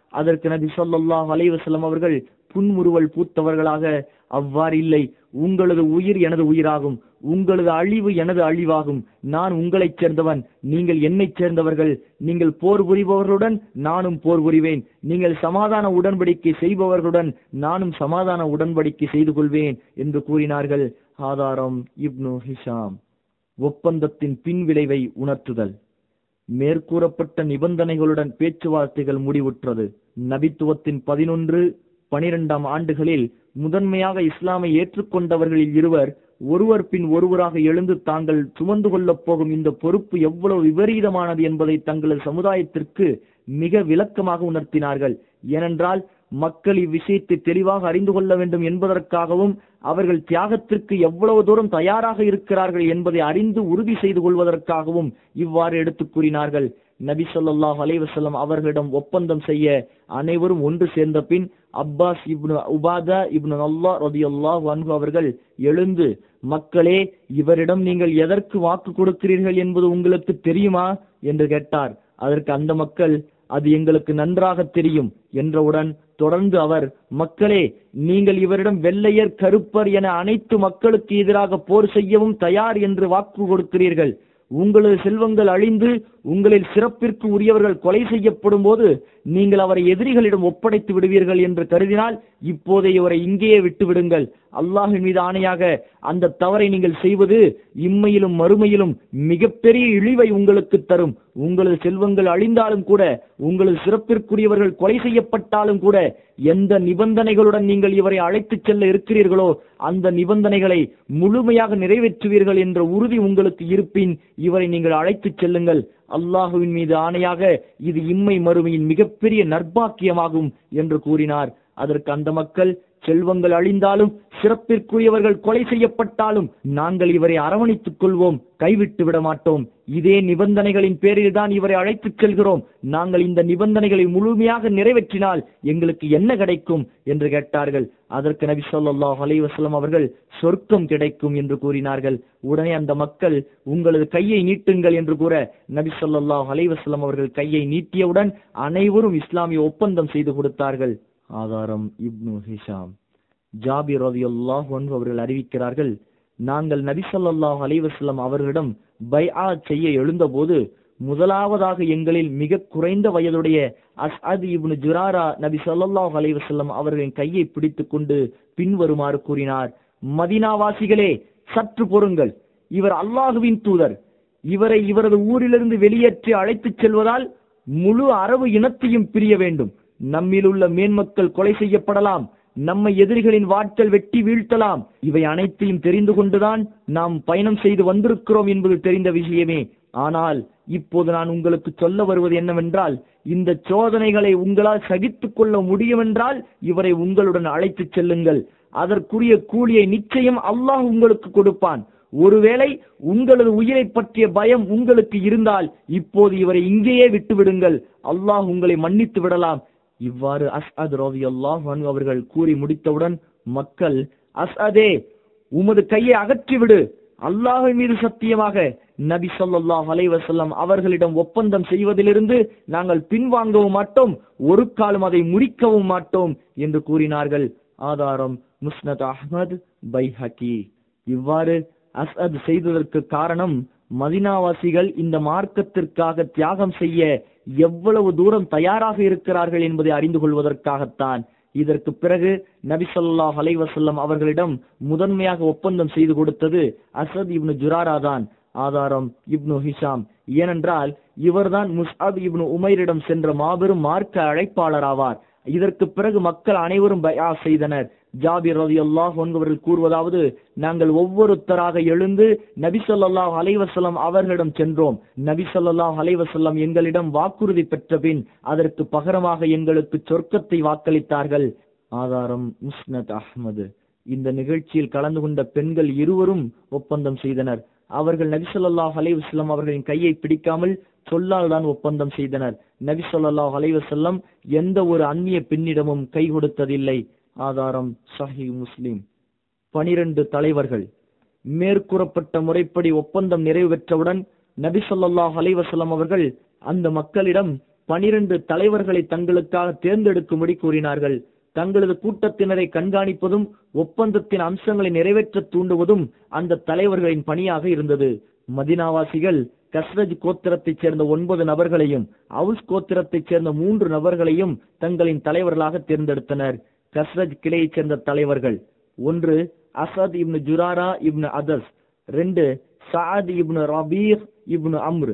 [SPEAKER 1] அதற்கு நபி ஸல்லல்லாஹு அலைஹி வஸல்லம் அவர்கள் புன்முறுவல் பூத்தவர்களாக, அவ்வாறு இல்லை, உங்களது உயிர் எனது உயிராகும், உங்களது அழிவு எனது அழிவாகும், நான் உங்களைச் சேர்ந்தவன், நீங்கள் என்னைச் சேர்ந்தவர்கள், நீங்கள் போர் புரிபவர்களுடன் நானும் போர் புரிவேன், நீங்கள் சமாதான உடன்படிக்கை செய்பவர்களுடன் நானும் சமாதான உடன்படிக்கை செய்து கொள்வேன் என்று கூறினார்கள். ஆதாரம் இப்னு ஹிஷாம். ஒப்பந்தத்தின் பின்விளைவை உணர்த்துதல். மேற்கூறப்பட்ட நிபந்தனைகளுடன் பேச்சுவார்த்தைகள் முடிவுற்றது. நபித்துவத்தின் 11-12 ஆண்டுகளில் முதன்மையாக இஸ்லாமை ஏற்றுக்கொண்டவர்களில் இருவர் ஒருவர் பின் ஒருவராக எழுந்து தாங்கள் சுமந்து கொள்ளப் போகும் இந்த பொறுப்பு எவ்வளவு விபரீதமானது என்பதை தங்களது சமுதாயத்திற்கு மிக விளக்கமாக உணர்த்தினார்கள். ஏனென்றால் மக்கள் இவ்விஷயத்தை தெளிவாக அறிந்து கொள்ள வேண்டும் என்பதற்காகவும் அவர்கள் தியாகத்திற்கு எவ்வளவு தூரம் தயாராக இருக்கிறார்கள் என்பதை அறிந்து உறுதி செய்து கொள்வதற்காகவும் இவ்வாறு எடுத்துக் கூறினார்கள். நபி ஸல்லல்லாஹு அலைஹி வஸல்லம் அவர்களிடம் ஒப்பந்தம் செய்ய அனைவரும் ஒன்று சேர்ந்த பின் அப்பாஸ் இப்னு உபாதா இப்னு அல்லாஹ் ரலியல்லாஹு அன்ஹு அவர்கள் எழுந்து, மக்களே, இவரிடம் நீங்கள் எதற்கு வாக்கு கொடுக்கிறீர்கள் என்பது உங்களுக்கு தெரியுமா என்று கேட்டார். அதற்கு அந்த மக்கள், அது எங்களுக்கு நன்றாக தெரியும் என்றவுடன் தொடர்ந்து அவர், மக்களே, நீங்கள் இவரிடம் வெள்ளையர் கருப்பர் என அனைத்து மக்களுக்கு எதிராக போர் செய்யவும் தயார் என்று வாக்கு கொடுக்கிறீர்கள். உங்களது செல்வங்கள் அழிந்து உங்களில் சிறப்பிற்கு உரியவர்கள் கொலை செய்யப்படும் போது நீங்கள் அவரை எதிரிகளிடம் ஒப்படைத்து விடுவீர்கள் என்று கருதினால் இப்போதே இவரை இங்கேயே விட்டு விடுங்கள். அல்லாஹின் மீது ஆணையாக அந்த தவறை நீங்கள் செய்வது இம்மையிலும் மறுமையிலும் மிகப்பெரிய இழிவை உங்களுக்கு தரும். உங்களது செல்வங்கள் அழிந்தாலும் கூட, உங்களது சிறப்பிற்குரியவர்கள் கொலை செய்யப்பட்டாலும் கூட, எந்த நிபந்தனைகளுடன் நீங்கள் இவரை அழைத்துச் செல்ல இருக்கிறீர்களோ அந்த நிபந்தனைகளை முழுமையாக நிறைவேற்றுவீர்கள் என்ற உறுதி உங்களுக்கு இருப்பின் இவரை நீங்கள் அழைத்துச் செல்லுங்கள். அல்லாஹுவின் மீது ஆணையாக இது இம்மை மறுமையின் மிகப்பெரிய நற்பாக்கியமாகும் என்று கூறினார். அதற்கு அந்த மக்கள், செல்வங்கள் அழிந்தாலும் சிறப்பிற்குரியவர்கள் கொலை செய்யப்பட்டாலும் நாங்கள் இவரை அரவணைத்துக் கொள்வோம், கைவிட்டு விட மாட்டோம். இதே நிபந்தனைகளின் பேரில் தான் இவரை அழைத்துச் செல்கிறோம். நாங்கள் இந்த நிபந்தனைகளை முழுமையாக நிறைவேற்றினால் எங்களுக்கு என்ன கிடைக்கும் என்று கேட்டார்கள். அதற்கு நபி ஸல்லல்லாஹு அலைஹி வஸல்லம் அவர்கள், சொர்க்கம் கிடைக்கும் என்று கூறினார்கள். உடனே அந்த மக்கள், உங்களது கையை நீட்டுங்கள் என்று கூற நபி ஸல்லல்லாஹு அலைஹி வஸல்லம் அவர்கள் கையை நீட்டியவுடன் அனைவரும் இஸ்லாமிய ஒப்பந்தம் செய்து கொடுத்தார்கள். ஆதாரம் இப்னு ஹிஷாம். ஜாபிர் ரலியல்லாஹு அன்ஹு அவர்கள் அறிவிக்கிறார்கள், நாங்கள் நபி ஸல்லல்லாஹு அலைஹி வஸல்லம் அவர்களிடம் பைஆத் செய்ய எழுந்தபோது முதலாவதாக எங்களில் மிக குறைந்த வயதுடைய அஸ்அத் இப்னு ஜுராரா நபி ஸல்லல்லாஹு அலைஹி வஸல்லம் அவர்களின் கையை பிடித்துக் கொண்டு பின்வருமாறு கூறினார், மதீனாவாசிகளே, சற்று பொறுங்கள். இவர் அல்லாஹுவின் தூதர். இவரை இவரது ஊரிலிருந்து வெளியேற்றி அழைத்துச் செல்வதால் முழு அரபு இனத்தையும் பிரிய வேண்டும். நம்மில் உள்ள மேன்மக்கள் கொலை செய்யப்படலாம், நம்மை எதிரிகளின் வாட்கள் வெட்டி வீழ்த்தலாம். இவை அனைத்தையும் தெரிந்து கொண்டுதான் நாம் பயணம் செய்து வந்திருக்கிறோம் என்பது தெரிந்த விஷயமே. ஆனால் இப்போது நான் உங்களுக்கு சொல்ல வருவது என்னவென்றால், இந்த சோதனைகளை உங்களால் சகித்துக் கொள்ள முடியுமென்றால் இவரை உங்களுடன் அழைத்துச் செல்லுங்கள். அதற்குரிய கூலியை நிச்சயம் அல்லாஹ் உங்களுக்கு கொடுப்பான். ஒருவேளை உங்களது உயிரை பற்றிய பயம் உங்களுக்கு இருந்தால் இப்போது இவரை இங்கேயே விட்டுவிடுங்கள், அல்லாஹ் உங்களை மன்னித்து விடலாம். இவ்வாறு அஸ்அத் ரலியல்லாஹு அன்ஹு அவர்கள் கூறி முடித்தவுடன் மக்கள், அஸ்அதே, உமது கையை அகற்றிவிடு, அல்லாஹ்வின் மீது சத்தியமாக நபி ஸல்லல்லாஹு அலைஹி வஸல்லம் அவர்களிடம் ஒப்பந்தம் செய்வதிலிருந்து நாங்கள் பின்வாங்கவும் மாட்டோம், ஒரு காலம் அதை முறிக்கவும் மாட்டோம் என்று கூறினார்கள். ஆதாரம் முஸ்னத் அஹ்மத், பைஹகி. இவ்வாறு அஸ்அத் செய்ததற்கு காரணம், மதீனாவாசிகள் இந்த மார்க்கத்திற்காக தியாகம் செய்ய எவ்வளவு தூரம் தயாராக இருக்கிறார்கள் என்பதை அறிந்து கொள்வதற்காகத்தான். இதற்கு பிறகு நபி ஸல்லல்லாஹு அலைஹி வஸல்லம் அவர்களிடம் முதன்மையாக ஒப்பந்தம் செய்து கொடுத்தது அஸ்அத் இப்னு ஜுராரா தான். ஆதாரம் இப்னு ஹிஷாம். ஏனென்றால் இவர்தான் முஸ்அப் இப்னு உமைரிடம் சென்ற மாபெரும் மார்க்க அழைப்பாளர் ஆவார். இதற்கு பிறகு மக்கள் அனைவரும் பைஆ செய்தனர். ஜாபிர் ரலியல்லாஹு அன்ஹு அவர்கள் கூறுவதாவது, நாங்கள் ஒவ்வொருத்தராக எழுந்து நபி ஸல்லல்லாஹு அலைஹி வஸல்லம் அவர்களிடம் சென்றோம். நபி ஸல்லல்லாஹு அலைஹி வஸல்லம் எங்களிடம் வாக்குறுதி பெற்ற பின் அதற்கு பகரமாக எங்களுக்கு சொர்க்கத்தை வாக்களித்தார்கள். ஆதாரம் முஸ்னத் அஹ்மது. இந்த நிகழ்ச்சியில் கலந்து கொண்ட பெண்கள் இருவரும் ஒப்பந்தம் செய்தனர். அவர்கள் நபி ஸல்லல்லாஹு அலைஹி வஸல்லம் அவர்களின் கையை பிடிக்காமல் சொல்லால் தான் ஒப்பந்தம் செய்தனர். நபி ஸல்லல்லாஹு அலைஹி வஸல்லம் எந்த ஒரு அந்நிய பெண்ணிடமும் கை கொடுத்ததில்லை. ஆதாரம் சஹீஹ் முஸ்லிம். 12 தலைவர்கள். மேற்கூறப்பட்ட முறைப்படி ஒப்பந்தம் நிறைவு பெற்றவுடன் நபி ஸல்லல்லாஹு அலைஹி வஸல்லம் அவர்கள் அந்த மக்களிடம், 12 தலைவர்களை தங்களுக்காக தேர்ந்தெடுக்கும்படி கூறினார்கள். தங்களது கூட்டத்தினரை கண்காணிப்பதும் ஒப்பந்தத்தின் அம்சங்களை நிறைவேற்ற தூண்டுவதும் அந்த தலைவர்களின் பணியாக இருந்தது. மதினாவாசிகள் கஸ்ரஜ் கோத்திரத்தைச் சேர்ந்த 9 நபர்களையும் அவுஸ் கோத்திரத்தைச் சேர்ந்த 3 நபர்களையும் தங்களின் தலைவர்களாக தேர்ந்தெடுத்தனர். கஸ்ரஜ் கிளையைச் சேர்ந்த தலைவர்கள்: 1 Asad ibn Zurara ibn Adas, 2 Saad ibn Rabi ibn Amr,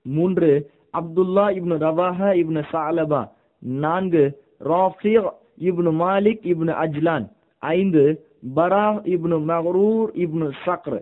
[SPEAKER 1] 3 Abdullah ibn Rawaha ibn Thalaba, 4 Rafi ibn Malik ibn Ajlan, 5 Bara இப்னு மக்ரூர் இப்னு சக்ர்,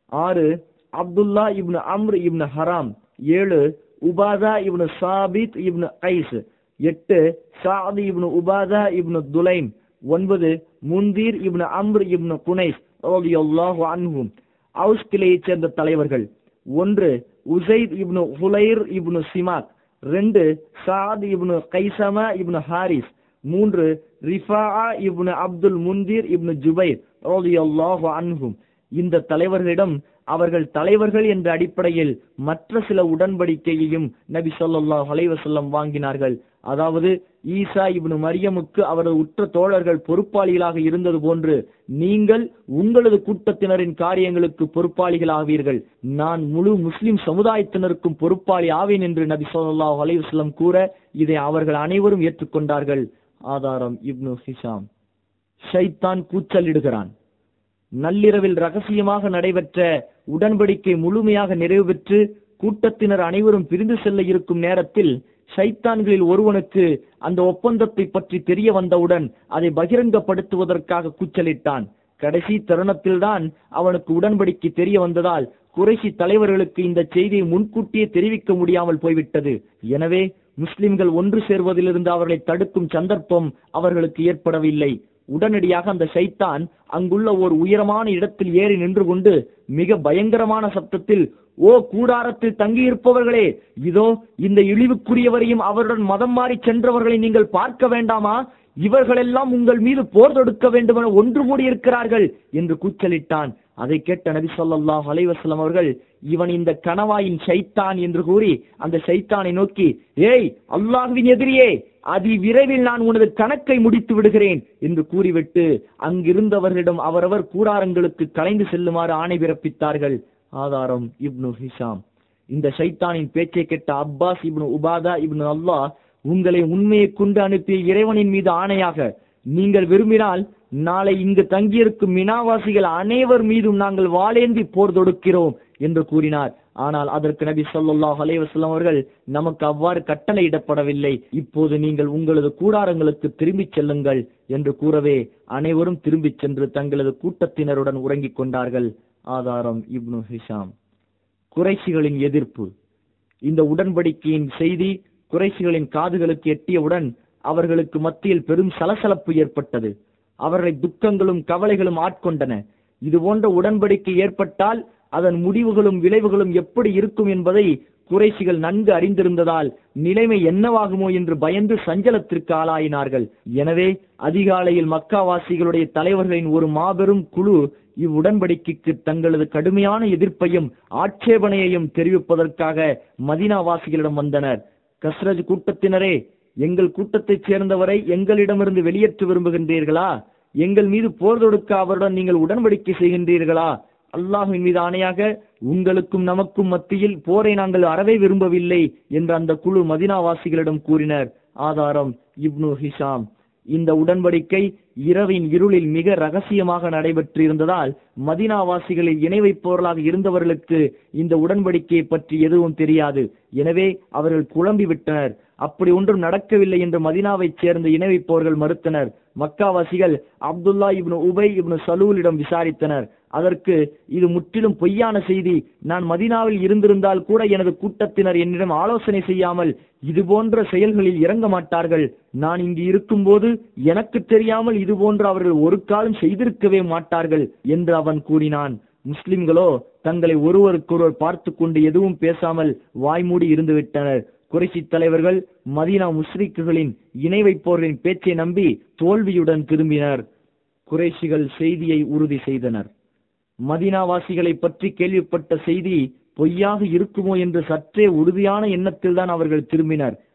[SPEAKER 1] 6 அப்துல்லா இப்னு அம்ர் இப்னு ஹராம், 7 Ubada ibn Thabit ibn Qais, 8 Saad ibn Ubada ibn Dulaim, 9 Mundhir ibn Amr ibn Khunais ரலியல்லாஹு அன்ஹும். Aws கிளையைச் சேர்ந்த தலைவர்கள்: 1 Usaid ibn Hudair ibn Simak, 2 Saad ibn Khaythama ibn Harith, 3 Rifaa ibn Abdul Mundhir ibn Zubair ரலியல்லாஹு அன்ஹும். இந்த தலைவர்களிடம் அவர்கள் தலைவர்கள் என்ற அடிப்படையில் மற்ற சில உடன்படிக்கையையும் நபி ஸல்லல்லாஹு அலைஹி வஸல்லம் வாங்கினார்கள். அதாவது, ஈசா இப்னு மரியமுக்கு அவரது உற்ற தோழர்கள் பொறுப்பாளிகளாக இருந்தது போன்று நீங்கள் உங்களது கூட்டத்தினரின் காரியங்களுக்கு பொறுப்பாளிகள் ஆவீர்கள், நான் முழு முஸ்லிம் சமுதாயத்தினருக்கும் பொறுப்பாளி ஆவேன் என்று நபி ஸல்லல்லாஹு அலைஹி வஸல்லம் கூற இதை அவர்கள் அனைவரும் ஏற்றுக்கொண்டார்கள். ஆதாரம் இப்னு ஹிஷாம். ஷைத்தான் கூச்சலிடுகிறான். நள்ளிரவில் ரகசியமாக நடைபெற்ற உடன்படிக்கை முழுமையாக நிறைவு பெற்று கூட்டத்தினர் அனைவரும் பிரிந்து செல்ல இருக்கும் நேரத்தில் ஷைத்தான்களில் ஒருவனுக்கு அந்த ஒப்பந்தத்தை பற்றி தெரிய வந்தவுடன் அதை பகிரங்கப்படுத்துவதற்காக கூச்சலிட்டான். கடைசி தருணத்தில்தான் அவனுக்கு உடன்படிக்கை தெரிய வந்ததால் குறைஷி தலைவர்களுக்கு இந்த செய்தியை முன்கூட்டியே தெரிவிக்க முடியாமல் போய்விட்டது. எனவே முஸ்லிம்கள் ஒன்று சேர்வதிலிருந்து அவர்களை தடுக்கும் சந்தர்ப்பம் அவர்களுக்கு ஏற்படவில்லை. உடனடியாக அந்த ஷைத்தான் அங்குள்ள ஒரு உயரமான இடத்தில் ஏறி நின்று கொண்டு மிக பயங்கரமான சப்தத்தில், ஓ கூடாரத்தில் தங்கியிருப்பவர்களே, இதோ இந்த இழிவுக்குரியவரையும் அவருடன் மதம் மாறி சென்றவர்களை நீங்கள் பார்க்க வேண்டாமா? இவர்களெல்லாம் உங்கள் மீது போர் தொடுக்க வேண்டுமென ஒன்று கூடியிருக்கிறார்கள் என்று கூச்சலிட்டான். அதை கேட்ட நபி ஸல்லல்லாஹு அலைஹி வஸல்லம் அவர்கள், இவன் இந்த கணவாயின் ஷைத்தான் என்று கூறி அந்த ஷைத்தானை நோக்கி, ஏய் அல்லாஹ்வின் எதிரியே, அதி விரைவில் நான் உனது கணக்கை முடித்து விடுகிறேன் என்று கூறிவிட்டு அங்கிருந்தவர்களிடம் அவரவர் கூடாரங்களுக்கு கலைந்து செல்லுமாறு ஆணை பிறப்பித்தார்கள். ஆதாரம் இப்னு ஹிஷாம். இந்த ஷைத்தானின் பேச்சை கேட்ட அப்பாஸ் இப்னு உபாதா இப்னு அல்லாஹ், உங்களை உண்மையை கொண்டு அனுப்பிய இறைவனின் மீது ஆணையாக, நீங்கள் விரும்பினால் நாளை இங்கு தங்கியிருக்கும் மினாவாசிகள் அனைவர் மீதும் நாங்கள் வாளேந்தி போர் தொடுக்கிறோம் என்று கூறினார். ஆனால் அதற்கு நபி ஸல்லல்லாஹு அலைஹி வஸல்லம் அவர்கள், நமக்கு அவ்வாறு கட்டளையிடப்படவில்லை, இப்போது நீங்கள் உங்களது கூடாரங்களுக்கு திரும்பிச் செல்லுங்கள் என்று கூறவே அனைவரும் திரும்பிச் சென்று தங்களது கூட்டத்தினருடன் உறங்கிக் கொண்டார்கள். ஆதாரம் இப்னு ஹிஷாம். குறைஷிகளின் எதிர்ப்பு. இந்த உடன்படிக்கையின் செய்தி குறைஷிகளின் காதுகளுக்கு எட்டியவுடன் அவர்களுக்கு மத்தியில் பெரும் சலசலப்பு ஏற்பட்டது. அவர்களை துக்கங்களும் கவலைகளும் ஆட்கொண்டன. இது போன்ற உடன்படிக்கை ஏற்பட்டால் அதன் முடிவுகளும் விளைவுகளும் எப்படி இருக்கும் என்பதை குறைஷிகள் நன்கு அறிந்திருந்ததால் நிலைமை என்னவாகுமோ என்று பயந்து சஞ்சலத்திற்கு ஆளாயினார்கள். எனவே அதிகாலையில் மக்காவாசிகளுடைய தலைவர்களின் ஒரு மாபெரும் குழு இவ்வுடன்படிக்கைக்கு தங்களது கடுமையான எதிர்ப்பையும் ஆட்சேபனையையும் தெரிவிப்பதற்காக மதீனாவாசிகளிடம் வந்தனர். கஸ்ரஜ் கூட்டத்தினரே, எங்கள் கூட்டத்தைச் சேர்ந்தவரை எங்களிடமிருந்து வெளியேற்ற விரும்புகின்றீர்களா? எங்கள் மீது போர் தொடுக்க அவருடன் நீங்கள் உடன்படிக்கை செய்கின்றீர்களா? அல்லாஹ்வின் மீது ஆணையாக உங்களுக்கும் நமக்கும் மத்தியில் போரை நாங்கள் அறவே விரும்பவில்லை என்று அந்த குழு மதீனாவாசிகளிடம் கூறினர். ஆதாரம் இப்னு ஹிஷாம். இந்த உடன்படிக்கை இரவின் இருளில் மிக ரகசியமாக நடைபெற்று இருந்ததால் மதீனாவாசிகளில் இணை வைப்பவர்களாக இருந்தவர்களுக்கு இந்த உடன்படிக்கையை பற்றி எதுவும் தெரியாது. எனவே அவர்கள் குழம்பி விட்டனர். அப்படி ஒன்றும் நடக்கவில்லை என்று மதீனாவைச் சேர்ந்த இணை வைப்பவர்கள் மறுத்தனர். மக்காவாசிகள் அப்துல்லா இப்னு உபை இப்னு சலூலிடம் விசாரித்தனர். அதற்கு, இது முற்றிலும் பொய்யான செய்தி. நான் மதீனாவில் இருந்திருந்தால் கூட எனது கூட்டத்தினர் என்னிடம் ஆலோசனை செய்யாமல் இது போன்ற செயல்களில் இறங்க மாட்டார்கள். நான் இங்கு இருக்கும் போது எனக்கு தெரியாமல் இது போன்று அவர்கள் ஒரு காலம் செய்திருக்கவே மாட்டார்கள் என்று அவன் கூறினான். முஸ்லிம்களோ தங்களை ஒருவருக்கொருவர் பார்த்து கொண்டு எதுவும் பேசாமல் வாய்மூடி இருந்து விட்டனர். குறைஷி தலைவர்கள் மதீனா முஸ்ரிக்குகளின் இணை வைப்போர்களின் பேச்சை நம்பி தோல்வியுடன் திரும்பினர். குறைஷிகள் செய்தியை உறுதி செய்தனர். மதீனாவாசிகளை பற்றி கேள்விப்பட்ட செய்தி பொய்யாக இருக்குமோ என்று சற்றே உறுதியான எண்ணத்தில் தான் அவர்கள் திரும்பினர்.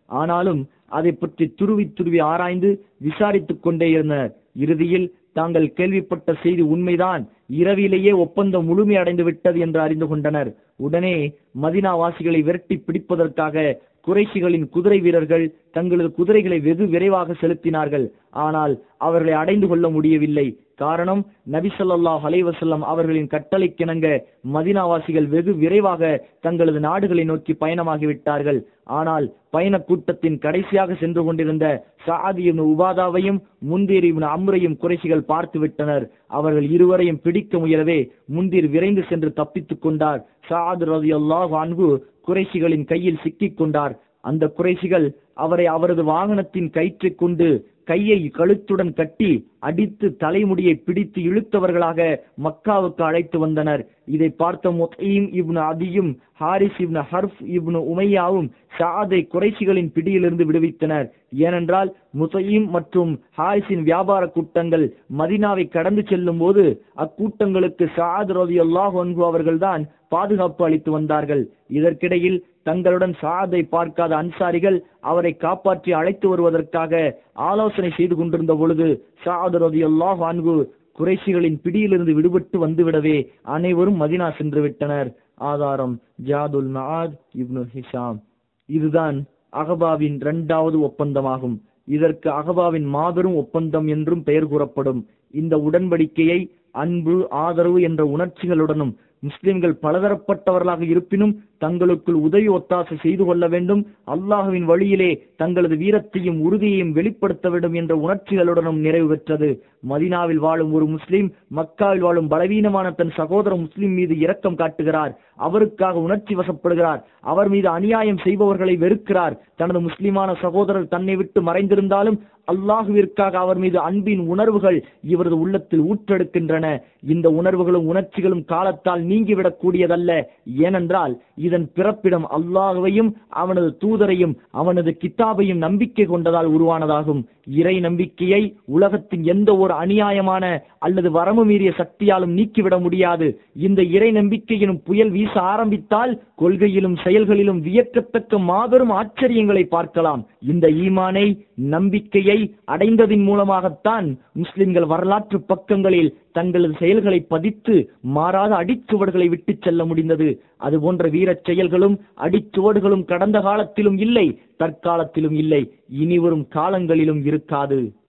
[SPEAKER 1] ஆனாலும் அதை பற்றி துருவி துருவி ஆராய்ந்து விசாரித்துக் கொண்டே இருந்தனர். இறுதியில் தாங்கள் கேள்விப்பட்ட செய்தி உண்மைதான், இரவிலேயே ஒப்பந்தம் முழுமையடைந்து விட்டது என்று அறிந்து கொண்டனர். உடனே மதீனா வாசிகளை விரட்டி பிடிப்பதற்காக குறைஷிகளின் குதிரை வீரர்கள் தங்களது குதிரைகளை வெகு விரைவாக செலுத்தினார்கள். ஆனால் அவர்களை அடைந்து கொள்ள முடியவில்லை. காரணம், நபி ஸல்லல்லாஹு அலைஹி வஸல்லம் அவர்களின் கட்டளைக்கிணங்க மதீனாவாசிகள் வெகு விரைவாக தங்களது நாடுகளை நோக்கி பயணமாகிவிட்டார்கள். ஆனால் பயண கூட்டத்தின் கடைசியாக சென்று கொண்டிருந்த சஅத் இப்னு உபாதாவையும் முந்தீர் இப்னு அம்ரையும் குறைஷிகள் பார்த்து விட்டனர். அவர்கள் இருவரையும் பிடிக்க முயலவே முந்தீர் விரைந்து சென்று தப்பித்துக் கொண்டார். சஅத் ரலியல்லாஹு அன்ஹு குறைஷிகளின் கையில் சிக்கிக் கொண்டார். அந்த குறைஷிகள் அவரை அவரது வாகனத்தின் கயிற்றை கொண்டு கையை கழுத்துடன் கட்டி அடித்து தலைமுடியை பிடித்து இழுத்தவர்களாக மக்காவுக்கு அழைத்து வந்தனர். இதை பார்த்த முத்ஈம் இப்னு அதியும் ஹாரிஸ் இப்னு ஹர்ஃப் இப்னு உமையாவும் சஅதை குறைஷிகளின் பிடியிலிருந்து விடுவித்தனர். ஏனென்றால் முத்ஈம் மற்றும் ஹாரிஸின் வியாபார கூட்டங்கள் மதீனாவை கடந்து செல்லும் போது அக்கூட்டங்களுக்கு சஅத் ரலியல்லாஹு அன்ஹு அவர்கள்தான் பாதுகாப்பு அளித்து வந்தார்கள். இதற்கிடையில் தங்களுடன் சஅதை பார்க்காத அன்சாரிகள் அவரை காப்பாற்றி அழைத்து வருவதற்காக ஆலோசனை செய்து கொண்டிருந்த பொழுது சஅத் ரலியல்லாஹு அன்ஹு குறைஷிகளின் பிடியிலிருந்து விடுபட்டு வந்துவிடவே அனைவரும் மதீனா சென்று விட்டனர். ஆதாரம் ஜாதுல் மஆத் இப்னு ஹிஷாம். இதுதான் அகபாவின் 2வது ஒப்பந்தமாகும். இதற்கு அகபாவின் மாபெரும் ஒப்பந்தம் என்றும் பெயர் கூறப்படும். இந்த உடன்படிக்கையை அன்பு, ஆதரவு என்ற உணர்ச்சிகளுடனும் முஸ்லிம்கள் பலதரப்பட்டவர்களாக இருப்பினும் தங்களுக்குள் உதவி ஒத்தாசை செய்து கொள்ள வேண்டும், அல்லாஹுவின் வழியிலே தங்களது வீரத்தையும் உறுதியையும் வெளிப்படுத்த வேண்டும் என்ற உணர்ச்சிகளுடனும் நிறைவு பெற்றது. மதீனாவில் வாழும் ஒரு முஸ்லிம் மக்காவில் வாழும் பலவீனமான தன் சகோதர முஸ்லிம் மீது இரக்கம் காட்டுகிறார், அவருக்காக உணர்ச்சி வசப்படுகிறார், அவர் மீது அநியாயம் செய்பவர்களை வெறுக்கிறார். தனது முஸ்லிமான சகோதரர் தன்னை விட்டு மறைந்திருந்தாலும் அல்லாஹுவிற்காக அவர் மீது அன்பின் உணர்வுகள் இவரது உள்ளத்தில் ஊற்றெடுக்கின்றன. இந்த உணர்வுகளும் உணர்ச்சிகளும் காலத்தால் நீங்கிவிடக் கூடியதல்ல. ஏனென்றால் இதன் பிறப்பிடம் அல்லாஹுவையும் அவனது தூதரையும் அவனது கித்தாபையும் நம்பிக்கை கொண்டதால் உருவானதாகும். இறை நம்பிக்கையை உலகத்தின் எந்த ஒரு அநியாயமான அல்லது வரம்பு மீறிய சக்தியாலும் நீக்கிவிட முடியாது. இந்த இறை நம்பிக்கையினும் புயல் வீச ஆரம்பித்தால் கொள்கையிலும் செயல்களிலும் வியக்கத்தக்க மாபெரும் ஆச்சரியங்களை பார்க்கலாம். இந்த ஈமானை, நம்பிக்கையை அடைந்ததின் மூலமாகத்தான் முஸ்லிம்கள் வரலாற்று பக்கங்களில் தங்களது செயல்களை பதித்து மாறாத அடிச்சுவடுகளை விட்டு செல்ல முடிந்தது. அதுபோன்ற வீரச் செயல்களும் அடிச்சுவடுகளும் கடந்த காலத்திலும் இல்லை, தற்காலத்திலும் இல்லை, இனிவரும் காலங்களிலும் இருக்காது.